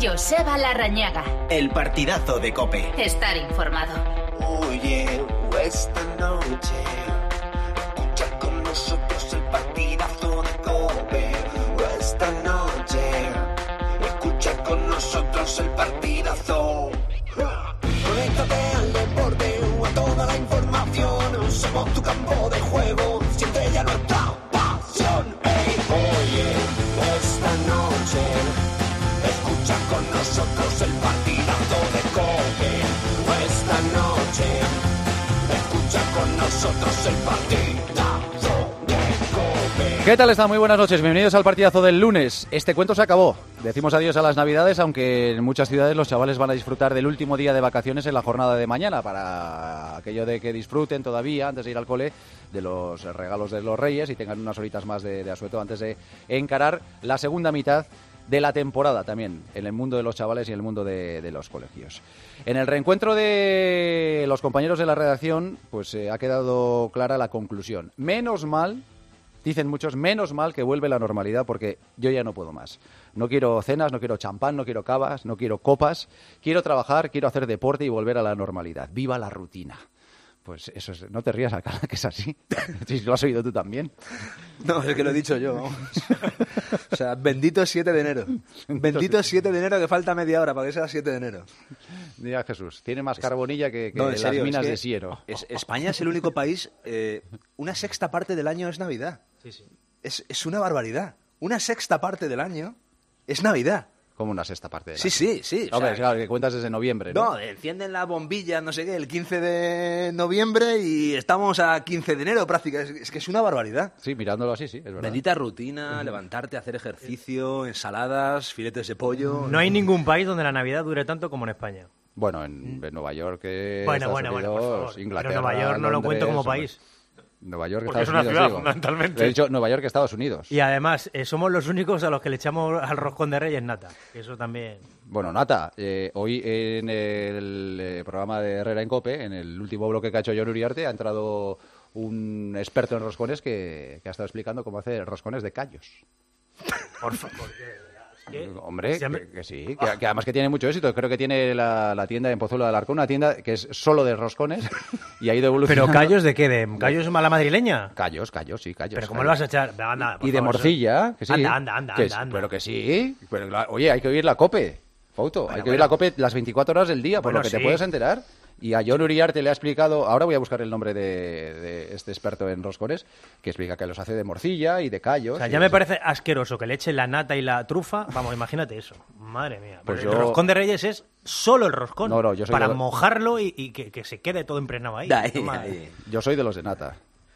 Joseba Larrañaga. El partidazo de COPE. Estar informado. Oye, esta noche escucha con nosotros el partidazo de COPE. Esta noche escucha con nosotros el partidazo. Conéctate al deporte o a toda la información. Somos tu campo de juego, siempre ya nuestra pasión. Hey, oye, esta noche escucha con nosotros el partidazo de COPE. Esta noche escucha con nosotros el partidazo de COPE. ¿Qué tal están? Muy buenas noches, bienvenidos al partidazo del lunes. Este cuento se acabó. Decimos adiós a las Navidades, aunque en muchas ciudades los chavales van a disfrutar del último día de vacaciones en la jornada de mañana, para aquello de que disfruten todavía, antes de ir al cole, de los regalos de los Reyes y tengan unas horitas más de asueto antes de encarar la segunda mitad de la temporada también, en el mundo de los chavales y en el mundo de los colegios. En el reencuentro de los compañeros de la redacción, pues ha quedado clara la conclusión. Menos mal, dicen muchos, menos mal que vuelve la normalidad, porque yo ya no puedo más. No quiero cenas, no quiero champán, no quiero cavas, no quiero copas. Quiero trabajar, quiero hacer deporte y volver a la normalidad. ¡Viva la rutina! Pues eso es, no te rías, Alcalá, que es así. Si lo has oído tú también. No, es que lo he dicho yo, vamos. O sea, bendito 7 de enero. Bendito 7 de enero, que falta media hora para que sea 7 de enero. Mira, Jesús, tiene más carbonilla que no, en serio, las minas es que de Siero. España es el único país, una sexta parte del año es Navidad. Sí, sí. Es una barbaridad. Una sexta parte del año es Navidad. Como una sexta parte de Sí. Hombre, o sea, claro, que cuentas desde noviembre, ¿no? No, encienden la bombilla, no sé qué, el 15 de noviembre y estamos a 15 de enero prácticamente. Es que es una barbaridad. Sí, mirándolo así, sí, es verdad. Bendita rutina, levantarte, hacer ejercicio, ensaladas, filetes de pollo. No hay ningún país donde la Navidad dure tanto como en España. Bueno, en Nueva York, Bueno, Estados Unidos, por favor. Inglaterra, Pero Nueva York no lo cuento como país. Nueva York, Porque Estados es una Unidos, ciudad, digo. fundamentalmente. He dicho Nueva York, Estados Unidos. Y además, somos los únicos a los que le echamos al roscón de Reyes nata. Eso también. Bueno, nata, hoy en el programa de Herrera en COPE, en el último bloque que ha hecho Jon Uriarte, ha entrado un experto en roscones que ha estado explicando cómo hacer roscones de callos. Por favor. Hombre, que sí, que además que tiene mucho éxito. Creo que tiene la tienda en Pozuelo de Alarcón, una tienda que es solo de roscones y ha ido evolucionando. ¿Pero callos de qué? ¿De callos mala madrileña? Callos, sí, callos. ¿Pero cómo lo vas a echar? Anda, y de favor, morcilla, que sí. Anda. Pero que sí. Pero, oye, hay que oír la COPE, Fauto. Hay que oír la COPE las 24 horas del día, por lo que te puedes enterar. Y a Jon Uriarte le ha explicado, ahora voy a buscar el nombre de este experto en roscones, que explica que los hace de morcilla y de callos. O sea, ya me parece asqueroso que le echen la nata y la trufa. Vamos, imagínate eso. Madre mía. Pues el roscón de Reyes es solo el roscón. No, yo soy para mojarlo y que se quede todo impregnado ahí. Yo soy de los de nata.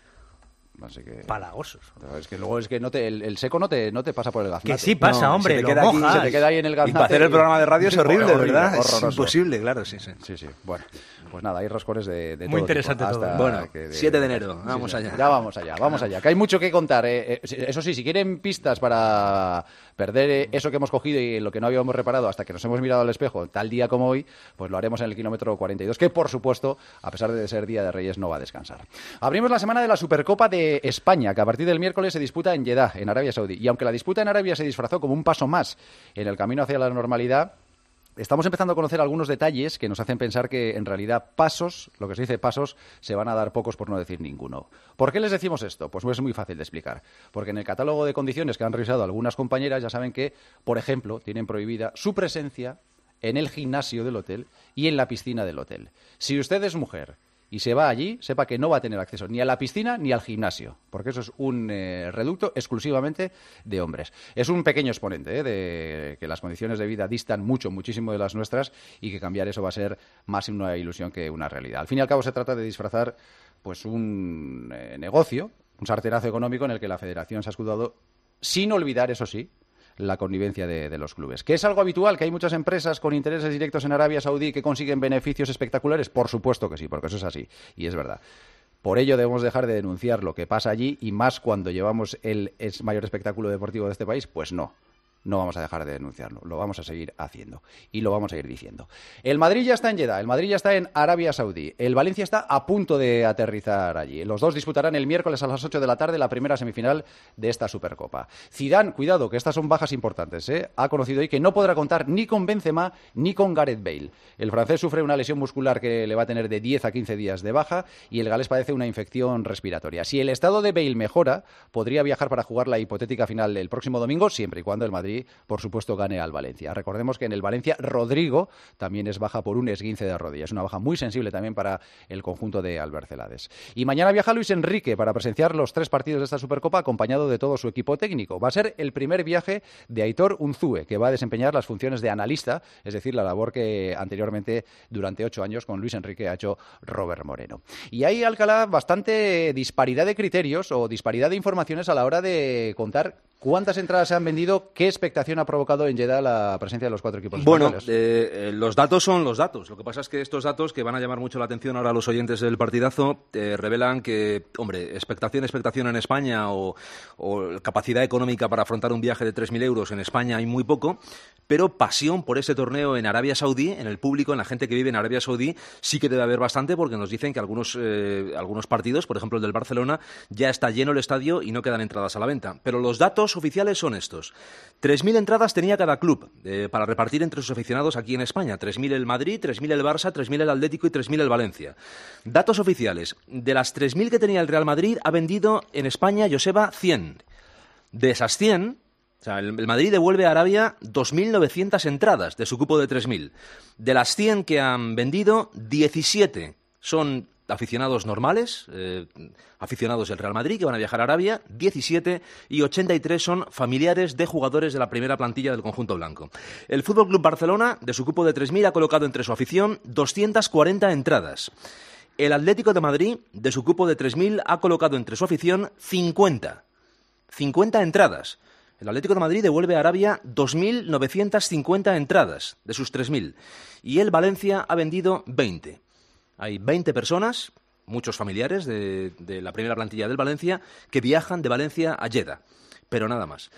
Así que... Palagosos. Es que luego no el seco no te pasa por el gaznate. Que sí pasa, hombre, se te lo queda mojas. Se te queda ahí en el gaznate. Y para hacer el programa de radio es horrible, ¿verdad? Horroroso. Es imposible, claro, sí. Sí. Bueno, pues nada, hay roscones de todo muy interesante tipo, todo. Bueno, 7 de enero, vamos allá. Ya vamos allá, que hay mucho que contar. Eso sí, si quieren pistas para perder eso que hemos cogido y lo que no habíamos reparado hasta que nos hemos mirado al espejo, tal día como hoy, pues lo haremos en el kilómetro 42, que por supuesto, a pesar de ser Día de Reyes, no va a descansar. Abrimos la semana de la Supercopa de España, que a partir del miércoles se disputa en Jeddah, en Arabia Saudí. Y aunque la disputa en Arabia se disfrazó como un paso más en el camino hacia la normalidad, estamos empezando a conocer algunos detalles que nos hacen pensar que, en realidad, lo que se dice pasos, se van a dar pocos por no decir ninguno. ¿Por qué les decimos esto? Pues es muy fácil de explicar. Porque en el catálogo de condiciones que han revisado algunas compañeras ya saben que, por ejemplo, tienen prohibida su presencia en el gimnasio del hotel y en la piscina del hotel. Si usted es mujer y se va allí, sepa que no va a tener acceso ni a la piscina ni al gimnasio, porque eso es un reducto exclusivamente de hombres. Es un pequeño exponente de que las condiciones de vida distan muchísimo de las nuestras y que cambiar eso va a ser más una ilusión que una realidad. Al fin y al cabo se trata de disfrazar pues un negocio, un sartenazo económico en el que la Federación se ha escudado, sin olvidar, eso sí, la connivencia de los clubes. ¿Que es algo habitual, que hay muchas empresas con intereses directos en Arabia Saudí que consiguen beneficios espectaculares? Por supuesto que sí, porque eso es así, y es verdad. Por ello debemos dejar de denunciar lo que pasa allí, y más cuando llevamos el mayor espectáculo deportivo de este país, pues no. no vamos a dejar de denunciarlo, lo vamos a seguir haciendo y lo vamos a ir diciendo. El Madrid ya está en Jeddah, el Madrid ya está en Arabia Saudí, el Valencia está a punto de aterrizar allí. Los dos disputarán el miércoles a las 8 de la tarde la primera semifinal de esta Supercopa. Zidane, cuidado, que estas son bajas importantes, ha conocido hoy que no podrá contar ni con Benzema ni con Gareth Bale. El francés sufre una lesión muscular que le va a tener de 10 a 15 días de baja y el galés padece una infección respiratoria. Si el estado de Bale mejora, podría viajar para jugar la hipotética final del próximo domingo, siempre y cuando el Madrid, por supuesto, gane al Valencia. Recordemos que en el Valencia, Rodrigo también es baja por un esguince de rodilla. Es una baja muy sensible también para el conjunto de Albert Celades. Y mañana viaja Luis Enrique para presenciar los 3 partidos de esta Supercopa acompañado de todo su equipo técnico. Va a ser el primer viaje de Aitor Unzue, que va a desempeñar las funciones de analista, es decir, la labor que anteriormente, durante 8 años, con Luis Enrique ha hecho Robert Moreno. Y hay, Alcalá, bastante disparidad de criterios o disparidad de informaciones a la hora de contar cuántas entradas se han vendido, qué expectación ha provocado en Jeddah la presencia de los 4 equipos españoles. Bueno, los datos son los datos. Lo que pasa es que estos datos, que van a llamar mucho la atención ahora a los oyentes del partidazo, revelan que, hombre, expectación en España o capacidad económica para afrontar un viaje de 3.000 euros en España hay muy poco, pero pasión por ese torneo en Arabia Saudí, en el público, en la gente que vive en Arabia Saudí, sí que debe haber bastante, porque nos dicen que algunos partidos, por ejemplo el del Barcelona, ya está lleno el estadio y no quedan entradas a la venta. Pero los datos oficiales son estos. 3.000 entradas tenía cada club para repartir entre sus aficionados aquí en España. 3.000 el Madrid, 3.000 el Barça, 3.000 el Atlético y 3.000 el Valencia. Datos oficiales. De las 3.000 que tenía el Real Madrid, ha vendido en España, Joseba, 100. De esas 100... O sea, el Madrid devuelve a Arabia 2.900 entradas de su cupo de 3.000. De las 100 que han vendido, 17 son aficionados normales, aficionados del Real Madrid que van a viajar a Arabia, 17, y 83 son familiares de jugadores de la primera plantilla del conjunto blanco. El FC Barcelona, de su cupo de 3.000, ha colocado entre su afición 240 entradas. El Atlético de Madrid, de su cupo de 3.000, ha colocado entre su afición 50 entradas. El Atlético de Madrid devuelve a Arabia 2.950 entradas de sus 3.000 y el Valencia ha vendido 20. Hay 20 personas, muchos familiares de la primera plantilla del Valencia, que viajan de Valencia a Jeddah, pero nada más.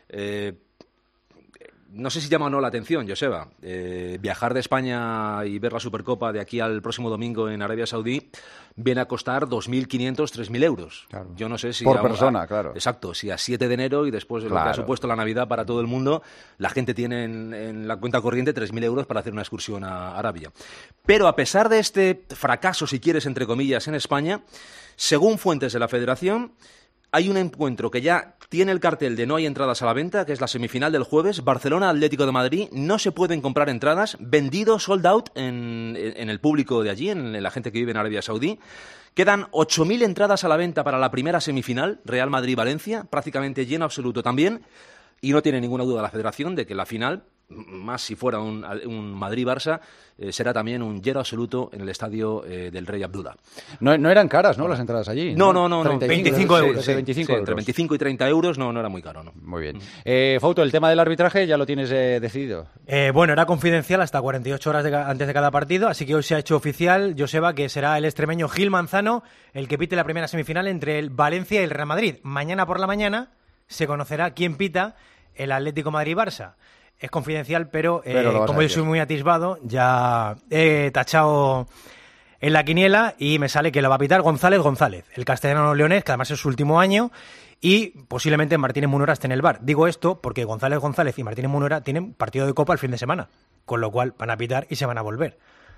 No sé si llama o no la atención, Joseba. Viajar de España y ver la Supercopa de aquí al próximo domingo en Arabia Saudí viene a costar 2.500, 3.000 euros. Claro. Yo no sé si... Por persona, claro. Exacto, si a 7 de enero y después de lo que ha supuesto la Navidad para todo el mundo, la gente tiene en la cuenta corriente 3.000 euros para hacer una excursión a Arabia. Pero a pesar de este fracaso, si quieres, entre comillas, en España, según fuentes de la Federación, hay un encuentro que ya tiene el cartel de no hay entradas a la venta, que es la semifinal del jueves, Barcelona-Atlético de Madrid. No se pueden comprar entradas, vendido, sold out en el público de allí, en la gente que vive en Arabia Saudí. Quedan 8.000 entradas a la venta para la primera semifinal, Real Madrid-Valencia, prácticamente lleno absoluto también. Y no tiene ninguna duda la Federación de que la final, más si fuera un Madrid-Barça, será también un lleno absoluto en el estadio del Rey Abdullah. No eran caras, ¿no?, las entradas allí. No. 25 euros. Sí, 25 euros. Entre 25 y 30 euros no era muy caro, ¿no? Muy bien. Fauto, el tema del arbitraje ya lo tienes decidido. Bueno, era confidencial hasta 48 horas antes de cada partido, así que hoy se ha hecho oficial, Joseba, que será el extremeño Gil Manzano el que pite la primera semifinal entre el Valencia y el Real Madrid. Mañana por la mañana se conocerá quién pita el Atlético Madrid-Barça. Es confidencial, pero como yo soy muy atisbado, ya he tachado en la quiniela y me sale que lo va a pitar González, el castellano-leonés, que además es su último año, y posiblemente Martínez Munera esté en el VAR. Digo esto porque González y Martínez Munera tienen partido de Copa el fin de semana, con lo cual van a pitar y se van a volver.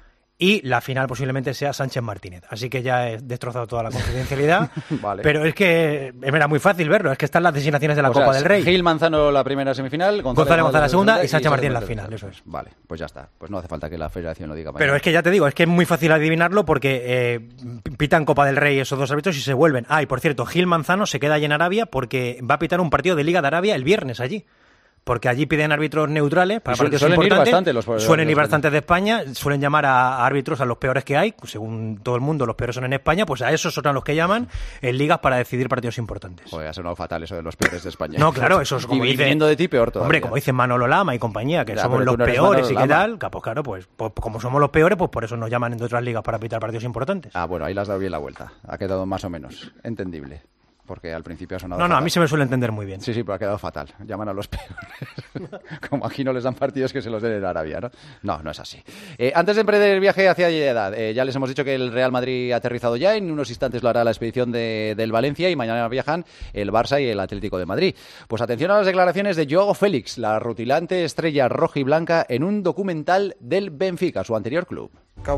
Y la final posiblemente sea Sánchez-Martínez. Así que ya he destrozado toda la confidencialidad. Vale. Pero es que era muy fácil verlo. Es que están las designaciones de la Copa del Rey. Gil Manzano la primera semifinal, González la segunda y Sánchez-Martínez la final. Eso es. Vale, pues ya está. Pues no hace falta que la Federación lo diga. Pero es que ya te digo, es que es muy fácil adivinarlo porque pitan Copa del Rey esos dos árbitros y se vuelven. Y por cierto, Gil Manzano se queda allí en Arabia porque va a pitar un partido de Liga de Arabia el viernes allí. Porque allí piden árbitros neutrales para partidos importantes. Suelen ir bastantes de España, suelen llamar a árbitros a los peores que hay, según todo el mundo los peores son en España, pues a esos son los que llaman en ligas para decidir partidos importantes. Joder, ha sonado fatal eso de los peores de España. No, claro, eso es como y viniendo de ti peor todavía. Hombre, como dicen Manolo Lama y compañía, que somos los peores y qué tal, pues claro, pues como somos los peores, pues por eso nos llaman en otras ligas para pitar partidos importantes. Bueno, ahí le has dado bien la vuelta, ha quedado más o menos entendible. porque al principio ha sonado No, fatal. a mí se me suele entender muy bien. Sí, pero ha quedado fatal. Llaman a los peores. Como aquí no les dan partidos, que se los den en Arabia, ¿no? No es así. Antes de emprender el viaje hacia Jeddah, ya les hemos dicho que el Real Madrid ha aterrizado ya. En unos instantes lo hará la expedición del Valencia y mañana viajan el Barça y el Atlético de Madrid. Pues atención a las declaraciones de Joao Félix, la rutilante estrella roja y blanca, en un documental del Benfica, su anterior club.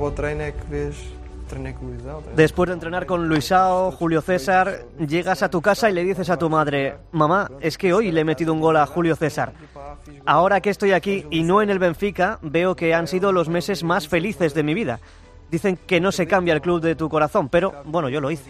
Después de entrenar con Luisao, Julio César, llegas a tu casa y le dices a tu madre: mamá, es que hoy le he metido un gol a Julio César. Ahora que estoy aquí y no en el Benfica, veo que han sido los meses más felices de mi vida. Dicen que no se cambia el club de tu corazón, pero bueno, yo lo hice.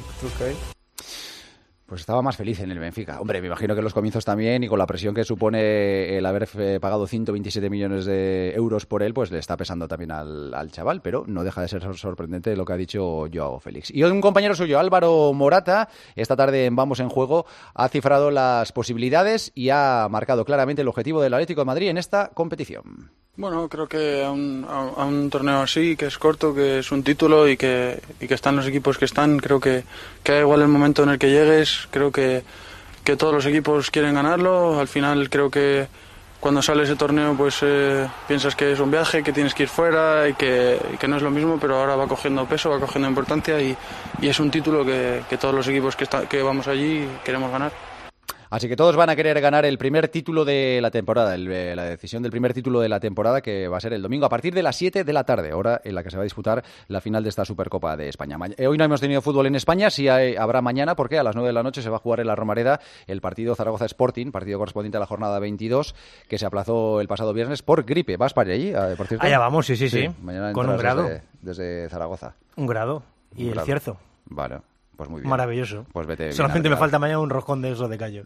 Pues estaba más feliz en el Benfica. Hombre, me imagino que en los comienzos también, y con la presión que supone el haber pagado 127 millones de euros por él, pues le está pesando también al chaval, pero no deja de ser sorprendente lo que ha dicho Joao Félix. Y un compañero suyo, Álvaro Morata, esta tarde en Vamos en Juego, ha cifrado las posibilidades y ha marcado claramente el objetivo del Atlético de Madrid en esta competición. Bueno, creo que a un torneo así, que es corto, que es un título y que están los equipos que están, creo que da igual el momento en el que llegues, creo que todos los equipos quieren ganarlo. Al final creo que cuando sale ese torneo pues piensas que es un viaje, que tienes que ir fuera y que no es lo mismo, pero ahora va cogiendo peso, va cogiendo importancia y es un título que todos los equipos que vamos allí queremos ganar. Así que todos van a querer ganar el primer título de la temporada, la decisión del primer título de la temporada, que va a ser el domingo a partir de las 7 de la tarde, hora en la que se va a disputar la final de esta Supercopa de España. Hoy no hemos tenido fútbol en España, sí habrá mañana, porque a las 9 de la noche se va a jugar en la Romareda el partido Zaragoza Sporting, partido correspondiente a la jornada 22, que se aplazó el pasado viernes por gripe. ¿Vas para allí, por cierto? Allá vamos, sí. Mañana con un grado. Desde Zaragoza. Un grado. Y el cierzo. Vale. Pues muy bien. Maravilloso. Pues vete. Solamente me falta mañana un roscón de eso de callo.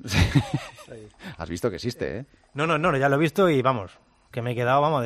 Has visto que existe, ¿eh? No, ya lo he visto y vamos, que me he quedado,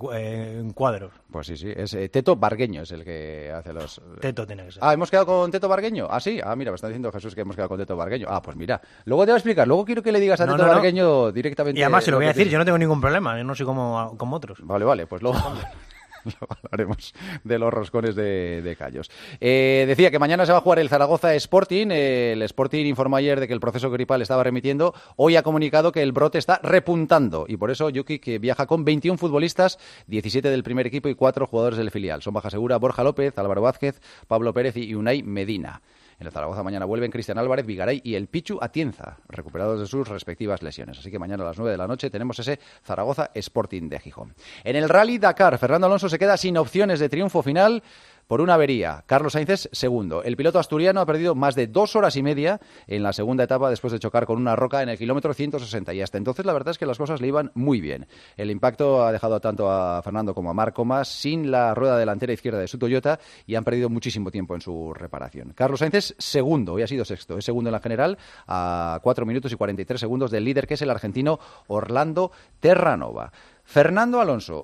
en cuadros. Pues sí, es Teto Bargueño es el que hace los... Teto tiene que ser. ¿Hemos quedado con Teto Bargueño? ¿Ah, sí? Mira, me está diciendo Jesús que hemos quedado con Teto Bargueño. Pues mira, luego te voy a explicar, luego quiero que le digas a Teto Bargueño directamente... Y además se lo voy a decir, yo no tengo ningún problema, yo no soy como otros. Vale, pues luego... Lo hablaremos de los roscones de callos. Decía que mañana se va a jugar el Zaragoza Sporting. El Sporting informó ayer de que el proceso gripal estaba remitiendo. Hoy ha comunicado que el brote está repuntando y por eso Yuki, que viaja con 21 futbolistas, 17 del primer equipo y 4 jugadores del filial. Son baja segura Borja López, Álvaro Vázquez, Pablo Pérez y Unai Medina. En el Zaragoza mañana vuelven Cristian Álvarez, Vigaray y el Pichu Atienza, recuperados de sus respectivas lesiones. Así que mañana a las 9 de la noche tenemos ese Zaragoza Sporting de Gijón. En el Rally Dakar, Fernando Alonso se queda sin opciones de triunfo final por una avería. Carlos Sainz es segundo. El piloto asturiano ha perdido más de 2 horas y media en la segunda etapa después de chocar con una roca en el kilómetro 160. Y hasta entonces la verdad es que las cosas le iban muy bien. El impacto ha dejado tanto a Fernando como a Marc Comas sin la rueda delantera izquierda de su Toyota y han perdido muchísimo tiempo en su reparación. Carlos Sainz es segundo, hoy ha sido sexto. Es segundo en la general a 4 minutos y 43 segundos del líder, que es el argentino Orlando Terranova. Fernando Alonso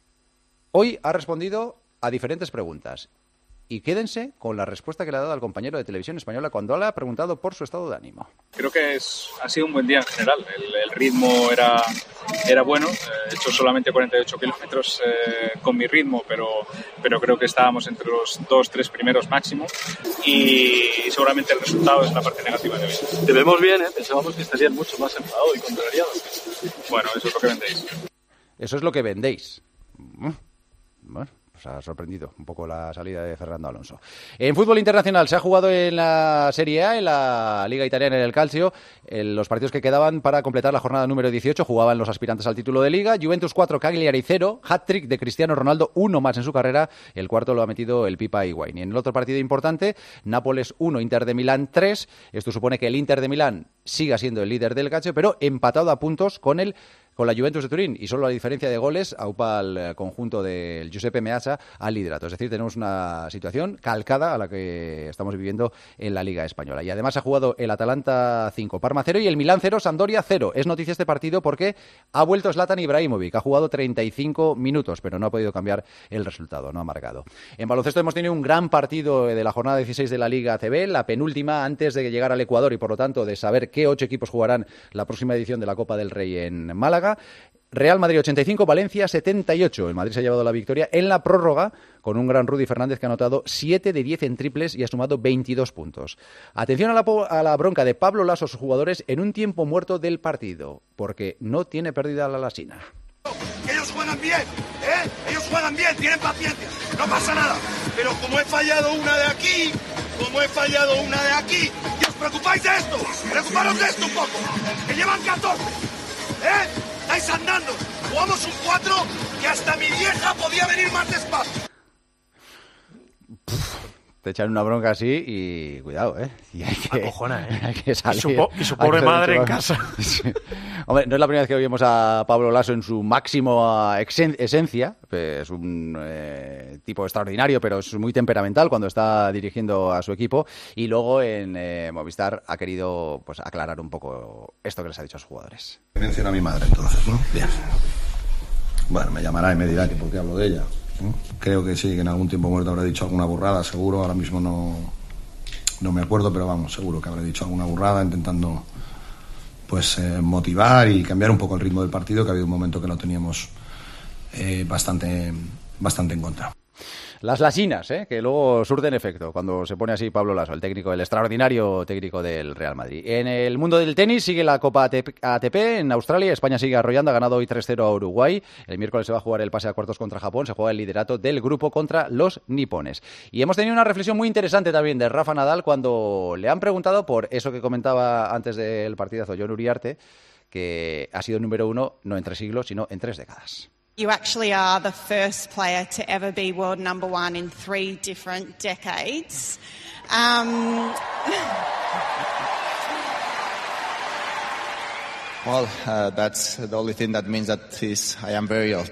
hoy ha respondido a diferentes preguntas. Y quédense con la respuesta que le ha dado al compañero de Televisión Española cuando le ha preguntado por su estado de ánimo. Creo que ha sido un buen día en general. El ritmo era bueno. He hecho solamente 48 kilómetros con mi ritmo, pero creo que estábamos entre los 2-3 primeros máximo. Y seguramente el resultado es la parte negativa de hoy. Te vemos bien, ¿eh? Pensábamos que estarían mucho más enfadados y contrariados. Bueno, eso es lo que vendéis. Eso es lo que vendéis. Bueno. Pues ha sorprendido un poco la salida de Fernando Alonso. En fútbol internacional se ha jugado en la Serie A, en la Liga Italiana, en el Calcio, los partidos que quedaban para completar la jornada número 18. Jugaban los aspirantes al título de Liga. Juventus 4, Cagliari 0, hat-trick de Cristiano Ronaldo, 1 más en su carrera. El cuarto lo ha metido el Pipa Higuaín. Y en el otro partido importante, Nápoles 1, Inter de Milán 3. Esto supone que el Inter de Milán siga siendo el líder del Calcio, pero empatado a puntos con la Juventus de Turín, y solo la diferencia de goles aupa al conjunto del Giuseppe Meazza al liderato. Es decir, tenemos una situación calcada a la que estamos viviendo en la Liga Española. Y además ha jugado el Atalanta 5, Parma 0 y el Milán 0, Sampdoria 0. Es noticia este partido porque ha vuelto Zlatan Ibrahimovic. Ha jugado 35 minutos, pero no ha podido cambiar el resultado, no ha marcado. En baloncesto hemos tenido un gran partido de la jornada 16 de la Liga ACB, la penúltima antes de llegar al Ecuador y por lo tanto de saber qué 8 equipos jugarán la próxima edición de la Copa del Rey en Málaga. Real Madrid 85, Valencia 78. El Madrid se ha llevado la victoria en la prórroga con un gran Rudy Fernández que ha anotado 7 de 10 en triples y ha sumado 22 puntos. Atención a la bronca de Pablo Laso a sus jugadores en un tiempo muerto del partido, porque no tiene pérdida la lasina. Ellos juegan bien, ellos juegan bien, tienen paciencia, no pasa nada. Pero como he fallado una de aquí, ¿y os preocupáis de esto? Preocuparos de esto un poco, que llevan 14, estáis andando, jugamos un 4 que hasta mi vieja podía venir más despacio. Te echan una bronca así y cuidado, Y hay que, acojona, hay que salir. Y su pobre madre en casa. Sí. Hombre, no es la primera vez que oímos a Pablo Laso en su máxima esencia. Es un tipo extraordinario, pero es muy temperamental cuando está dirigiendo a su equipo. Y luego en Movistar ha querido pues aclarar un poco esto que les ha dicho a sus jugadores. Menciona a mi madre entonces, ¿no? Bien. Bueno, me llamará y me dirá que por qué hablo de ella. Creo que sí, que en algún tiempo muerto habré dicho alguna burrada, seguro. Ahora mismo no me acuerdo, pero vamos, seguro que habré dicho alguna burrada intentando pues motivar y cambiar un poco el ritmo del partido, que ha habido un momento que lo teníamos bastante en contra. Las lasinas, que luego surten efecto cuando se pone así Pablo Laso, el extraordinario técnico del Real Madrid. En el mundo del tenis sigue la Copa ATP en Australia. España sigue arrollando, ha ganado hoy 3-0 a Uruguay. El miércoles se va a jugar el pase a cuartos contra Japón. Se juega el liderato del grupo contra los nipones. Y hemos tenido una reflexión muy interesante también de Rafa Nadal cuando le han preguntado por eso que comentaba antes del partidazo Jon Uriarte, que ha sido número 1 no en 3 siglos, sino en 3 décadas. You actually are the first player to ever be world number 1 in 3 different decades. Well, that's the only thing that means that I am very old.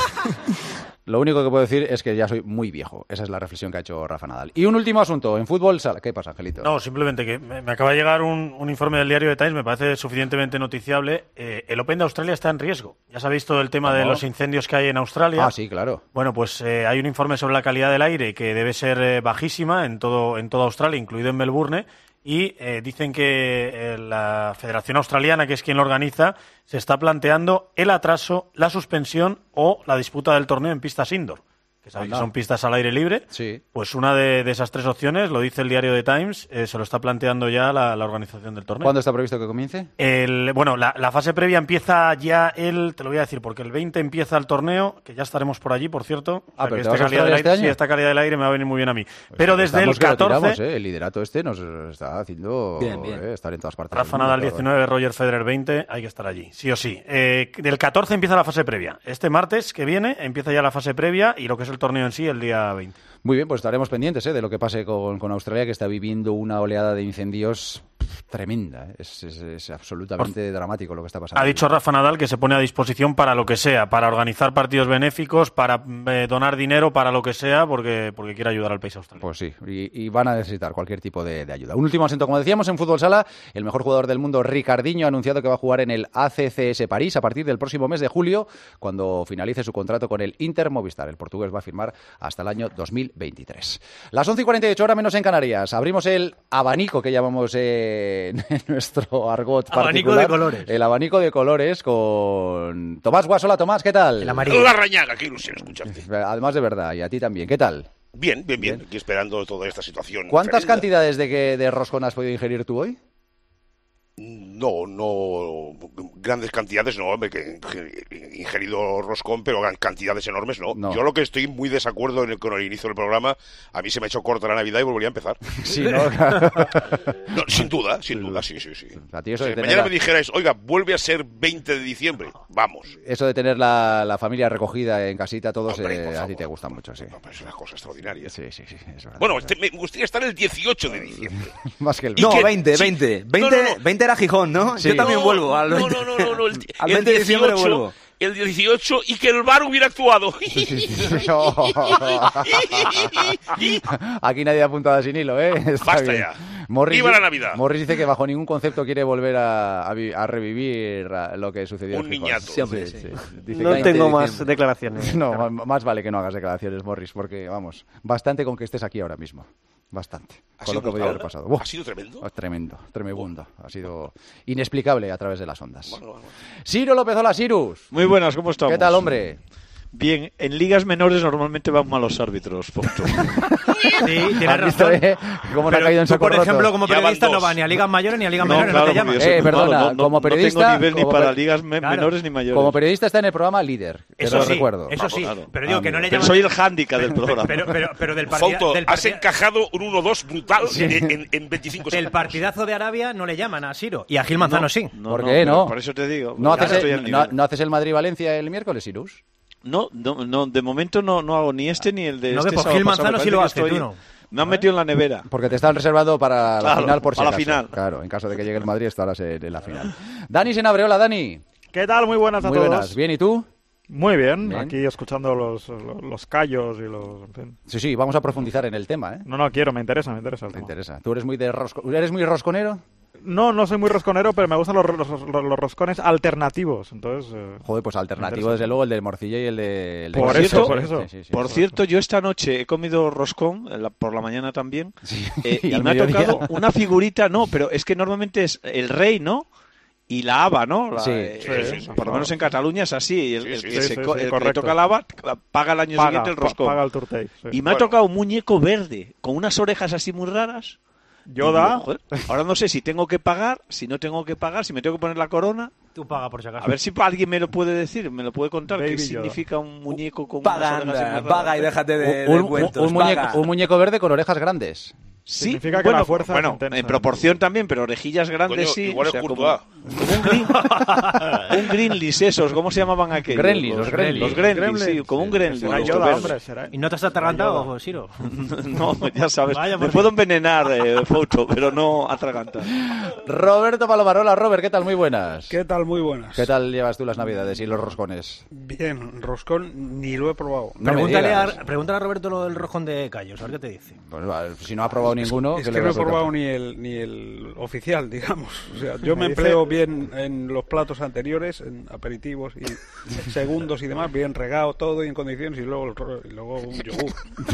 Lo único que puedo decir es que ya soy muy viejo. Esa es la reflexión que ha hecho Rafa Nadal. Y un último asunto. En fútbol sala. ¿Qué pasa, Angelito? No, simplemente que me acaba de llegar un informe del diario The Times, me parece suficientemente noticiable. El Open de Australia está en riesgo. Ya sabéis todo el tema de los incendios que hay en Australia. Ah, sí, claro. Bueno, pues hay un informe sobre la calidad del aire que debe ser bajísima en toda Australia, incluido en Melbourne. Y dicen que la Federación Australiana, que es quien lo organiza, se está planteando el atraso, la suspensión o la disputa del torneo en pistas indoor. Que sabéis que son pistas al aire libre. Sí. Pues una de esas 3 opciones, lo dice el diario The Times, se lo está planteando ya la organización del torneo. ¿Cuándo está previsto que comience? La fase previa empieza ya te lo voy a decir, porque el 20 empieza el torneo, que ya estaremos por allí, por cierto. Pero esta calidad del aire, sí, esta calidad del aire me va a venir muy bien a mí. Pues pero desde el 14... El liderato nos está haciendo bien. Estar en todas partes. Rafa Nadal 19, Roger Federer 20, hay que estar allí, sí o sí. Del 14 empieza la fase previa. Este martes que viene empieza ya la fase previa y lo que es el torneo en sí el día 20. Muy bien, pues estaremos pendientes de lo que pase con Australia, que está viviendo una oleada de incendios tremenda. Es absolutamente dramático lo que está pasando. Ha dicho Rafa Nadal que se pone a disposición para lo que sea, para organizar partidos benéficos, para donar dinero, para lo que sea, porque quiere ayudar al país australiano. Pues sí, y van a necesitar cualquier tipo de ayuda. Un último asunto, como decíamos, en fútbol sala, el mejor jugador del mundo, Ricardinho, ha anunciado que va a jugar en el ACCS París a partir del próximo mes de julio, cuando finalice su contrato con el Inter Movistar. El portugués va a firmar hasta el año 2023. Las 11:48, hora menos en Canarias. Abrimos el abanico que llamamos en nuestro argot particular. Abanico de colores. El abanico de colores con Tomás Guas. Hola, Tomás, ¿qué tal? El amarillo. La Rañaga, qué ilusión escucharte. Además de verdad, y a ti también. ¿Qué tal? Bien. Aquí esperando toda esta situación. ¿Cuántas tremenda. cantidades de roscón has podido ingerir tú hoy? No, grandes cantidades no, hombre, que he ingerido roscón, pero cantidades enormes no. Yo lo que estoy muy desacuerdo con el inicio del programa, a mí se me ha hecho corta la Navidad y volvería a empezar. Sí, ¿no? No, sin duda, sí. A ti eso de mañana me dijerais, oiga, vuelve a ser 20 de diciembre, vamos. Eso de tener la familia recogida en casita, todos Hombre, a ti te gustan mucho, sí. No, pero es una cosa extraordinaria. Sí, es verdad. Bueno, me gustaría estar el 18 de diciembre. Más que el... No, 20 era Gijón, ¿no? Sí. Yo también vuelvo al 20. No. Al 20 de diciembre vuelvo. El 18 y que el VAR hubiera actuado. No. Aquí nadie ha apuntado sin hilo, ¿eh? Está Basta bien. ya. Morris, ¡Viva la Navidad! Morris dice que bajo ningún concepto quiere volver a revivir lo que sucedió. Un niñato. Siempre, sí. Dice no tengo más declaraciones. No, más vale que no hagas declaraciones, Morris, porque, vamos, bastante con que estés aquí ahora mismo. Bastante. ¿Ha Con sido lo que podía haber brutal? pasado. ¿Ha sido tremendo? Tremendo, tremebundo. Ha sido inexplicable a través de las ondas. Bueno. Ciro López, hola, Cyrus. Muy buenas, ¿cómo estamos? ¿Qué tal, hombre? Bien, en ligas menores normalmente van malos árbitros, Fausto. Sí, tienes razón. ¿Cómo te ha Pero caído en tú, saco por roto? ejemplo, como Ya van periodista no dos. vas ni a ligas mayores ni a ligas menores, claro, no te llaman. porque yo soy perdona, malo, como periodista... No tengo nivel ni como para per- ligas Claro. menores ni mayores. Como periodista está en el programa líder, que Eso lo sí, recuerdo. eso sí. Claro. Pero digo que no le Pero llaman... soy el hándicap del programa. Pero del partido... Fausto, has encajado un 1-2 brutal en 25 El segundos. partidazo de Arabia no le llaman a Ciro. Y a Gil Manzano sí. ¿Por qué no? Por eso te digo. ¿No ahora haces, estoy al nivel. no haces el Madrid-Valencia el miércoles, Cyrus? No, de momento no hago ni este ni el de No, este que por sábado Gil pasado. Manzano Me sí lo parece hace, que tú no. Me han metido en la nevera. Porque te están reservando para la Claro, final por si para la acaso. final. Claro, en caso de que llegue el Madrid estarás en la final. Dani Senabre, hola, Dani. ¿Qué tal? Muy buenas a Muy todos. buenas. ¿Bien y tú? Muy bien, Bien. aquí escuchando los callos y los... en fin. Sí, vamos a profundizar en el tema, ¿eh? No, quiero, me interesa el tema. Te interesa. ¿Tú eres muy eres muy rosconero? No soy muy rosconero, pero me gustan los roscones alternativos, entonces... Joder, pues alternativo, desde luego, el de morcilla y el de... Por eso. Por cierto, yo esta noche he comido roscón, por la mañana también, y al me ha mediodía. tocado una figurita, pero es que normalmente es el rey, ¿no? Y la haba, ¿no? Por lo menos en Cataluña es así. El que le toca la haba paga el año siguiente el roscón. Paga el turtei. Sí. Y me ha tocado un muñeco verde, con unas orejas así muy raras. Yoda. Joder, ahora no sé si tengo que pagar, si no tengo que pagar, si me tengo que poner la corona. Tú paga por si acaso. A ver si alguien me lo puede decir, me lo puede contar. ¿Qué significa un muñeco con unas orejas así muy raras? Paga y déjate de cuentos. Un muñeco verde con orejas grandes. Sí, Significa que la fuerza es bueno, intensa. en proporción también, pero orejillas grandes Coño, sí. igual o es sea, Courtois. un Greenleaf esos, ¿cómo se llamaban aquellos? Los Gremlins, sí, como un Gremlin. Será los Yoda, verdes. hombre, será. ¿Y no te has atragantado, Ciro? No, ya sabes, Vaya, me puedo envenenar, Fausto, pero no atragantar. Roberto Palomarola, Robert, ¿qué tal? Muy buenas. ¿Qué tal? Muy buenas. ¿Qué tal llevas tú las navidades y los roscones? Bien, roscón ni lo he probado. No me digas. Pregúntale a Roberto lo del roscón de Callos, a ver qué te dice. Pues, si no ha probado ninguno... Es ¿qué que le no he vas a probado contar? ni el oficial, digamos. O sea, yo me empleo bien en los platos anteriores, en aperitivos y segundos y demás, bien regado todo y en condiciones, y luego un yogur.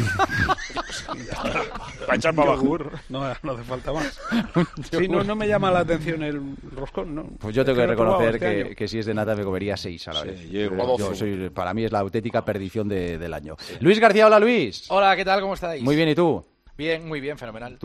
Y ya está. Para echar para abajo. Yogur, no hace falta más. Si no me llama la atención el roscón, no. Pues yo tengo Es que no he probado reconocer este año. que si es de nata me comería 6 a la vez. yo Para mí es la auténtica perdición del año. Luis García, hola Luis. Hola, ¿qué tal? ¿Cómo estáis? Muy bien, ¿y tú? Bien, muy bien, fenomenal.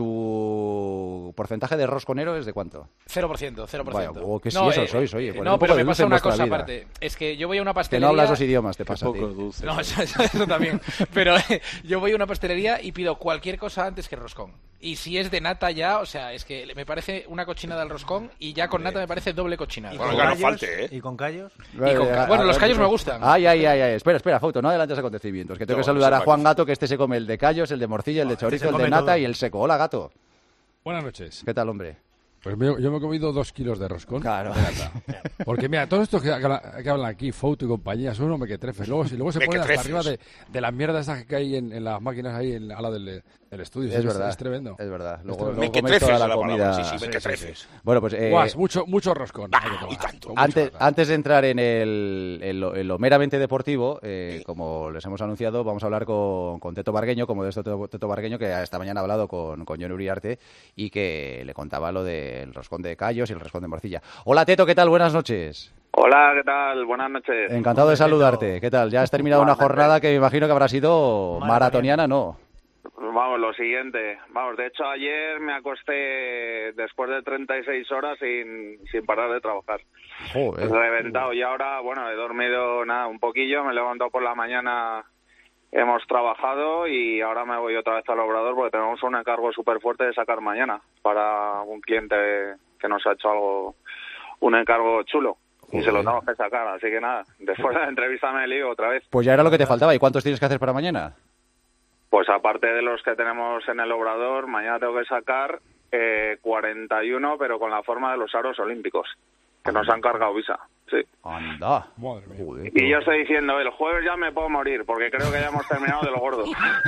¿Tu porcentaje de rosconero es de cuánto? 0%. Vaya, qué sieso sois, oye. No, pero me pasa una cosa aparte. Es que yo voy a una Que pastelería... no hablas dos idiomas, te pasa a ti. No, eso también. Pero yo voy a una pastelería y pido cualquier cosa antes que roscón. Y si es de nata ya, o sea, es que me parece una cochinada el roscón y ya con nata me parece doble cochinada. Bueno, que no falte, ¿eh? ¿Y con callos? Bueno, los callos me gustan. Ay. Espera, Fausto, no adelantes acontecimientos. Que tengo que saludar a Juan Gato, que este se come el de callos, el de morcilla, el de chorizo, el de nata y el seco. Hola, Gato. Buenas noches. ¿Qué tal, hombre? Pues yo me he comido 2 kilos de roscón. Claro. Porque mira, todos estos que hablan aquí, Fausto y compañía, son unos mequetrefes. Luego se ponen hasta arriba de las mierdas estas que hay en las máquinas ahí al lado del estudio. Es verdad. Es tremendo. Es verdad. Es Luego tremendo. comes toda la comida. Sí, mequetrefes. Bueno, pues... Guas, mucho roscón. Y tanto. Antes de entrar en lo meramente deportivo, como les hemos anunciado, vamos a hablar con Teto Bargueño, como de esto Teto Bargueño, que esta mañana ha hablado con Jon Uriarte y que le contaba lo del roscón de callos y el roscón de morcilla. Hola, Teto, ¿qué tal? Buenas noches. Hola, ¿qué tal? Buenas noches. Encantado de saludarte. ¿Qué tal? Ya has terminado una jornada que me imagino que habrá sido maratoniana, ¿no? Vamos, lo siguiente. Vamos, de hecho ayer me acosté después de 36 horas sin parar de trabajar. Joder. Reventado. Y ahora, bueno, he dormido nada, un poquillo, me he levantado por la mañana, hemos trabajado y ahora me voy otra vez al obrador porque tenemos un encargo súper fuerte de sacar mañana para un cliente que nos ha hecho un encargo chulo. Y se lo tenemos que sacar, así que nada, después de la entrevista me lío otra vez. Pues ya era lo que te faltaba. ¿Y cuántos tienes que hacer para mañana? Pues aparte de los que tenemos en el obrador, mañana tengo que sacar 41, pero con la forma de los aros olímpicos, que nos han cargado visa. Sí. Anda. Madre mía. Joder, y yo estoy diciendo, el jueves ya me puedo morir, porque creo que ya hemos terminado de lo gordo.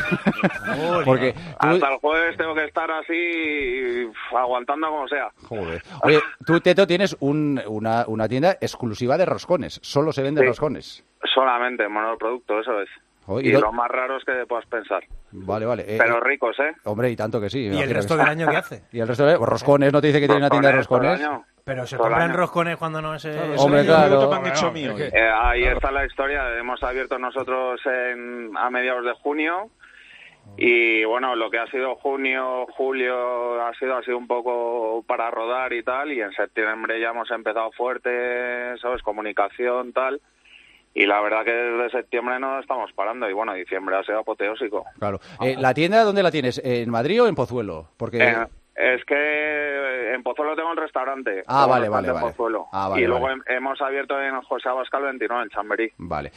Porque hasta el jueves tengo que estar así, aguantando como sea. Joder. Oye, tú, Teto, tienes una tienda exclusiva de roscones. Solo se venden roscones. Solamente monoproducto, eso es. Y los más raros que puedas pensar. Vale. Pero ricos, ¿eh? Hombre, y tanto que sí. ¿Y el resto del año qué hace? Y el resto del roscones, ¿no te dice que tiene una tienda de roscones? Pero se compran roscones cuando no es... Hombre, claro. Ahí está la historia. Hemos abierto nosotros a mediados de junio. Y bueno, lo que ha sido junio, julio ha sido un poco para rodar y tal, y en septiembre ya hemos empezado fuerte, ¿sabes? Comunicación, tal, y la verdad que desde septiembre no estamos parando, y bueno, diciembre ha sido apoteósico. Claro. ¿La tienda dónde la tienes? ¿En Madrid o en Pozuelo? Porque... Es que en Pozuelo tengo el restaurante. Vale. Y luego hemos abierto en José Abascal 29, en Chamberí. Vale.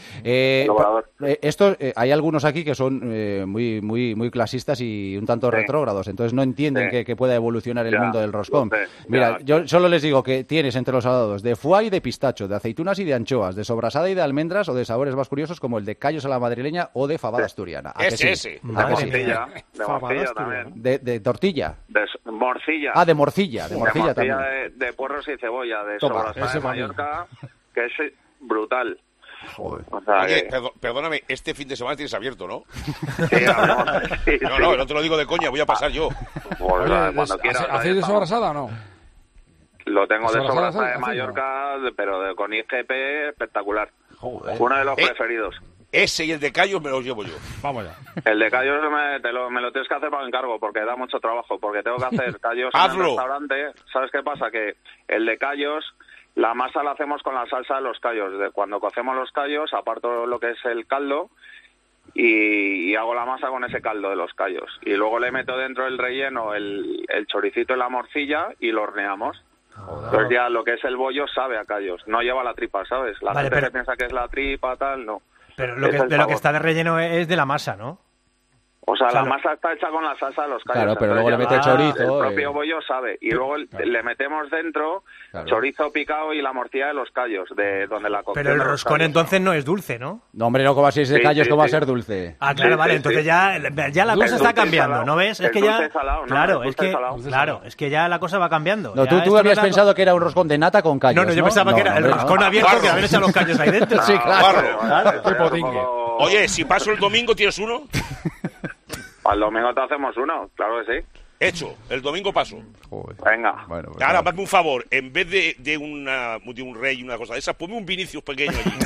Hay algunos aquí que son muy clasistas y un tanto retrógrados, entonces no entienden que pueda evolucionar el mundo del roscón. Mira, yo solo les digo que tienes entre los salados de foie y de pistacho, de aceitunas y de anchoas, de sobrasada y de almendras, o de sabores más curiosos como el de callos a la madrileña o de fabada asturiana. De morcilla también. De tortilla. De morcilla. De morcilla también. De puerros y cebolla, de sobrasada de Mallorca, que es brutal. Joder. O sea, Oye, perdóname, este fin de semana tienes abierto, ¿no? No te lo digo de coña, voy a pasar yo. Pues, cuando quieras. ¿Hacéis de sobrasada o no? Lo tengo de sobrasada de Mallorca, pero con IGP espectacular. Joder. Uno de los preferidos. Ese y el de callos me los llevo yo. Vamos ya. El de callos me lo tienes que hacer para encargo, porque da mucho trabajo, porque tengo que hacer callos en el restaurante. ¿Sabes qué pasa? Que el de callos, la masa la hacemos con la salsa de los callos. Cuando cocemos los callos, aparto lo que es el caldo y hago la masa con ese caldo de los callos. Y luego le meto dentro el relleno, el choricito y la morcilla, y lo horneamos. Entonces ya lo que es el bollo sabe a callos, no lleva la tripa, ¿sabes? La gente se piensa que es la tripa, tal, no. Pero lo que está de relleno es de la masa, ¿no? O sea, la masa está hecha con la salsa de los callos. Claro, pero luego le mete chorizo. El propio bollo sabe. Y luego le metemos dentro chorizo picado y la morcilla de los callos, de donde la cocción. Pero el roscón entonces no es dulce, ¿no? No, hombre, no, como así es de callos, ¿cómo va a ser dulce? Claro, vale, entonces ya la cosa está cambiando, ¿no ves? Es que ya... Claro, es que ya la cosa va cambiando. No, tú habías pensado que era un roscón de nata con callos, No, yo pensaba que era el roscón abierto que habían echado los callos ahí dentro. Sí, claro. Oye, si paso el domingo, ¿tienes uno? Al domingo te hacemos uno, claro que sí. Hecho, el domingo paso. Joder. Venga. Bueno, ahora, hazme un favor, en vez de un rey y una cosa de esas, ponme un Vinicius pequeño allí.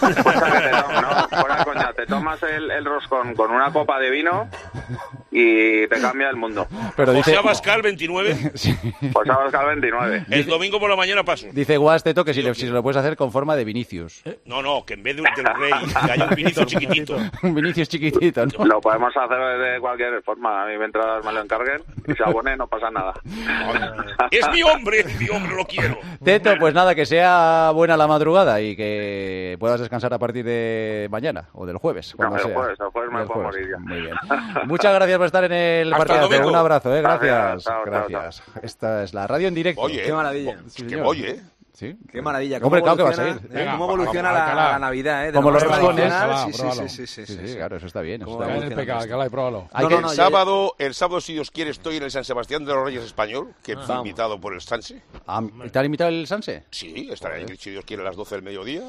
Fuera coña, te tomas el roscón con una copa de vino y te cambia el mundo. Pero José Abascal 29. Sí. José Abascal 29. El domingo por la mañana paso. Dice Guasteto que si se lo puedes hacer con forma de Vinicius. No, que en vez de un rey, que haya un Vinicius chiquitito. Un Vinicius chiquitito, ¿no? Lo podemos hacer de cualquier forma. A mí mientras me lo encarguen y se abone no pasa nada. Es mi hombre, lo quiero. Teto, pues nada, que sea buena la madrugada y que puedas descansar a partir de mañana o del jueves. El jueves me puedo morir ya. Muy bien. Muchas gracias por estar en el partidazo. Un abrazo, gracias. Gracias. Esta es la radio en directo. Oye, qué maravilla. ¿Sí? Qué maravilla. Hombre, claro que vas a ir. ¿Cómo evoluciona la Navidad? Como los roscones. Sí, claro, eso está bien. Alcalá, y pruébalo. El sábado, si Dios quiere, estoy en el San Sebastián de los Reyes Español, que fui invitado por el Sanse. ¿Te han invitado el Sanse? Sí, estaré ahí, si Dios quiere, a las 12 del mediodía.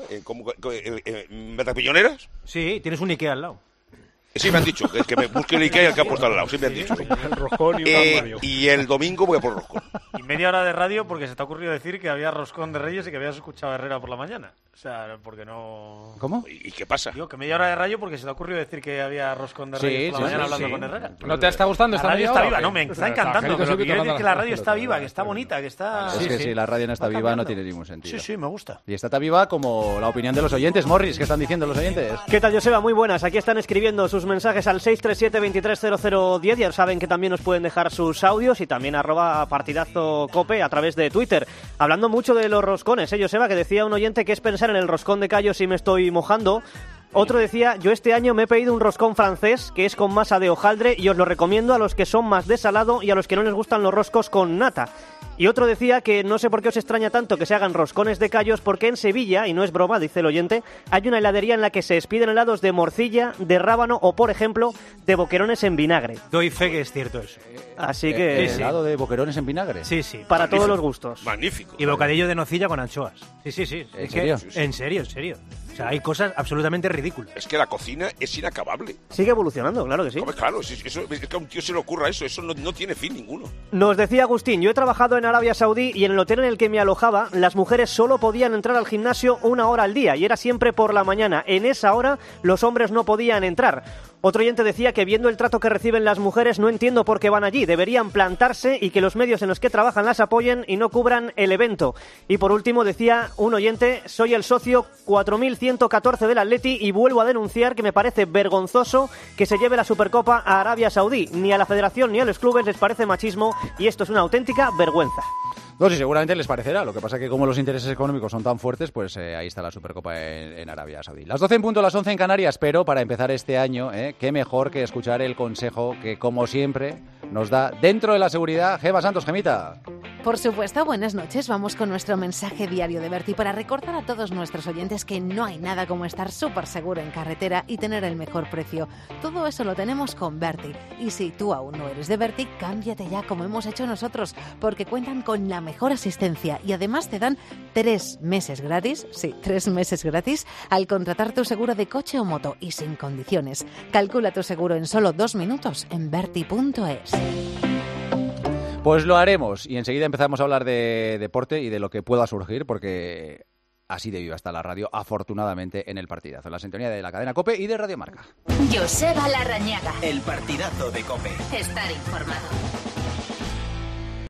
¿Metapiñoneras? Sí, tienes un Ikea al lado. Sí, me han dicho, que me busque el Ikea y el que ha puesto al lado, sí me han dicho. Sí. El roscón y un armario. Y el domingo voy a por roscón. Y media hora de radio porque se te ha ocurrido decir que había roscón de Reyes y que habías escuchado a Herrera por la mañana. O sea, porque no... ¿Cómo? ¿Y qué pasa? Digo, que media hora de radio porque se te ha ocurrido decir que había roscón de Reyes por la mañana hablando con Herrera. ¿No te está gustando esta radio? Está viva, no, me está encantando. Pero quiero decir que la radio está viva, que está bonita, que está... Es que si la radio no está viva no tiene ningún sentido. Sí, me gusta. Y está tan viva como la opinión de los oyentes. Morris, ¿qué están diciendo los oyentes? ¿Qué tal, Joseba? Muy buenas. Aquí están escribiendo sus mensajes al 637-230010. Ya saben que también nos pueden dejar sus audios y también @partidazocope a través de Twitter. Hablando mucho de los roscones, Joseba, que decía un oyente que es pensar en el roscón de callos si me estoy mojando. Otro decía, yo este año me he pedido un roscón francés que es con masa de hojaldre y os lo recomiendo a los que son más de salado y a los que no les gustan los roscos con nata. Y otro decía que no sé por qué os extraña tanto que se hagan roscones de callos, porque en Sevilla, y no es broma, dice el oyente, hay una heladería en la que se expiden helados de morcilla, de rábano o, por ejemplo, de boquerones en vinagre. Doy fe que es cierto eso. Así que... ¿Helado de boquerones en vinagre? Sí. Para todos los gustos. Magnífico. Y bocadillo de nocilla con anchoas. Sí. ¿En serio? En serio. O sea, hay cosas absolutamente ridículas. Es que la cocina es inacabable. Sigue evolucionando, claro que sí. Hombre, claro, es que a un tío se le ocurra eso no tiene fin ninguno. Nos decía Agustín, yo he trabajado en Arabia Saudí y en el hotel en el que me alojaba, las mujeres solo podían entrar al gimnasio 1 hora al día y era siempre por la mañana. En esa hora los hombres no podían entrar. Otro oyente decía que viendo el trato que reciben las mujeres no entiendo por qué van allí. Deberían plantarse y que los medios en los que trabajan las apoyen y no cubran el evento. Y por último decía un oyente, soy el socio 4114 del Atleti y vuelvo a denunciar que me parece vergonzoso que se lleve la Supercopa a Arabia Saudí. Ni a la federación ni a los clubes les parece machismo y esto es una auténtica vergüenza. No, sí, seguramente les parecerá. Lo que pasa es que como los intereses económicos son tan fuertes, pues ahí está la Supercopa en Arabia Saudí. Las 12 en punto, las 11 en Canarias, pero para empezar este año, qué mejor que escuchar el consejo que, como siempre, nos da dentro de la seguridad Gema Santos. Gemita. Por supuesto, buenas noches. Vamos con nuestro mensaje diario de Berti para recordar a todos nuestros oyentes que no hay nada como estar súper seguro en carretera y tener el mejor precio. Todo eso lo tenemos con Berti. Y si tú aún no eres de Berti, cámbiate ya como hemos hecho nosotros, porque cuentan con la mejor asistencia y además te dan 3 meses gratis, sí, 3 meses gratis, al contratar tu seguro de coche o moto y sin condiciones. Calcula tu seguro en solo 2 minutos en berti.es. Pues lo haremos y enseguida empezamos a hablar de deporte y de lo que pueda surgir, porque así de viva está la radio, afortunadamente, en el partidazo, en la sintonía de la cadena COPE y de Radio Marca. Joseba Larrañaga. El partidazo de COPE. Estar informado.